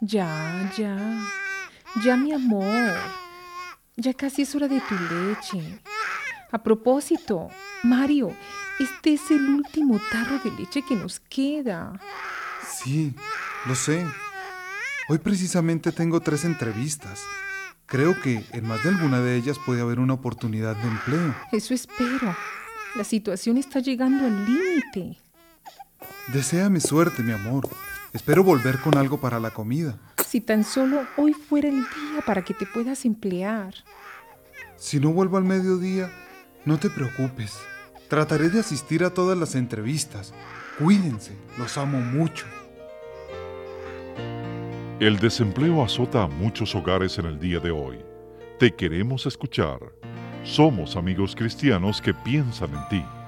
Ya, mi amor. Ya casi es hora de tu leche. A propósito, Mario, este es el último tarro de leche que nos queda. Sí, lo sé. Hoy precisamente tengo 3 entrevistas. Creo que en más de alguna de ellas puede haber una oportunidad de empleo. Eso espero. La situación está llegando al límite. Deséame suerte, mi amor. Espero volver con algo para la comida. Si tan solo hoy fuera el día para que te puedas emplear. Si no vuelvo al mediodía, no te preocupes. Trataré de asistir a todas las entrevistas. Cuídense, los amo mucho. El desempleo azota a muchos hogares en el día de hoy. Te queremos escuchar. Somos amigos cristianos que piensan en ti.